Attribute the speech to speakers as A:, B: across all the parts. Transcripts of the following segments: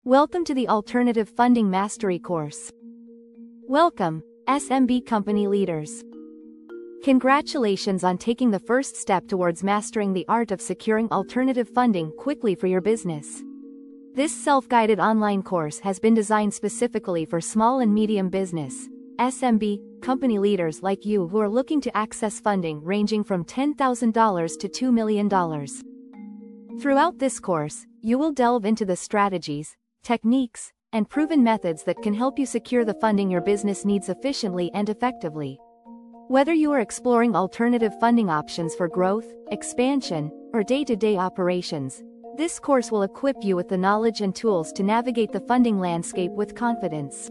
A: Welcome to the Alternative Funding Mastery course. Welcome, SMB company leaders. Congratulations on taking the first step towards mastering the art of securing alternative funding quickly for your business. This self-guided online course has been designed specifically for small and medium business, SMB, company leaders like you who are looking to access funding ranging from $10,000 to $2 million. Throughout this course, you will delve into the strategies, techniques, and proven methods that can help you secure the funding your business needs efficiently and effectively. Whether you are exploring alternative funding options for growth, expansion, or day-to-day operations, this course will equip you with the knowledge and tools to navigate the funding landscape with confidence.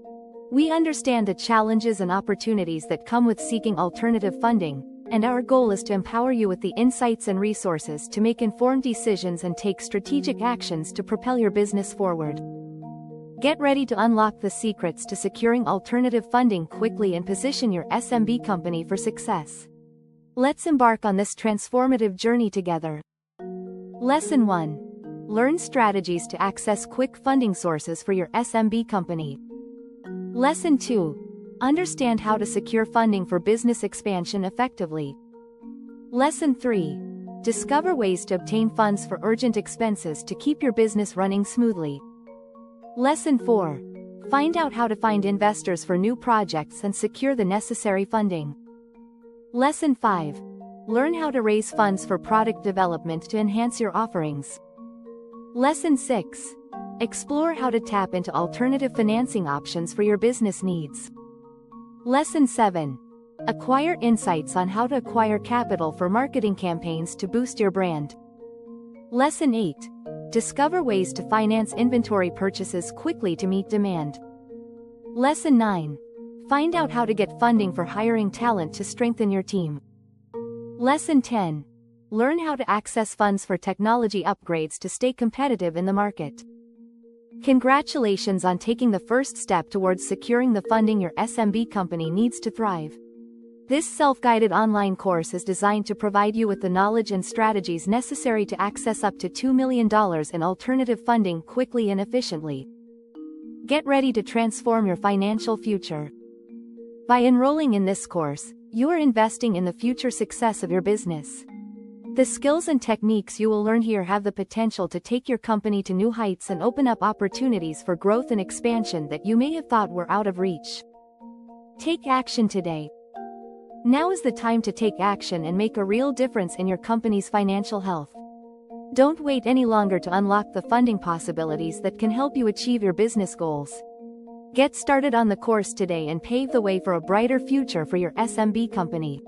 A: We understand the challenges and opportunities that come with seeking alternative funding, and our goal is to empower you with the insights and resources to make informed decisions and take strategic actions to propel your business forward. Get ready to unlock the secrets to securing alternative funding quickly and position your SMB company for success. Let's embark on this transformative journey together. Lesson 1. Learn strategies to access quick funding sources for your SMB company. Lesson 2. Understand how to secure funding for business expansion effectively. Lesson 3. Discover ways to obtain funds for urgent expenses to keep your business running smoothly. Lesson 4. Find out how to find investors for new projects and secure the necessary funding. Lesson 5. Learn how to raise funds for product development to enhance your offerings. Lesson 6. Explore how to tap into alternative financing options for your business needs. Lesson 7. Acquire insights on how to acquire capital for marketing campaigns to boost your brand. Lesson 8. Discover ways to finance inventory purchases quickly to meet demand. Lesson 9. Find out how to get funding for hiring talent to strengthen your team. Lesson 10. Learn how to access funds for technology upgrades to stay competitive in the market. Congratulations on taking the first step towards securing the funding your SMB company needs to thrive. This self-guided online course is designed to provide you with the knowledge and strategies necessary to access up to $2 million in alternative funding quickly and efficiently. Get ready to transform your financial future. By enrolling in this course, you are investing in the future success of your business. The skills and techniques you will learn here have the potential to take your company to new heights and open up opportunities for growth and expansion that you may have thought were out of reach. Take action today. Now is the time to take action and make a real difference in your company's financial health. Don't wait any longer to unlock the funding possibilities that can help you achieve your business goals. Get started on the course today and pave the way for a brighter future for your SMB company.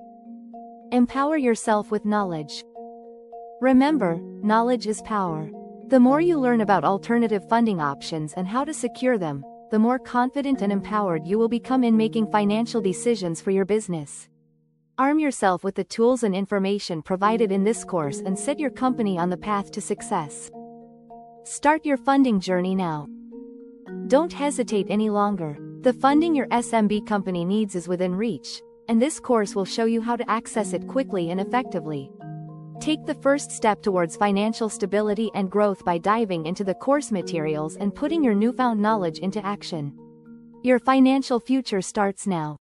A: Empower yourself with knowledge. Remember, knowledge is power. The more you learn about alternative funding options and how to secure them, the more confident and empowered you will become in making financial decisions for your business. Arm yourself with the tools and information provided in this course and set your company on the path to success. Start your funding journey now. Don't hesitate any longer. The funding your SMB company needs is within reach, and this course will show you how to access it quickly and effectively. Take the first step towards financial stability and growth by diving into the course materials and putting your newfound knowledge into action. Your financial future starts now.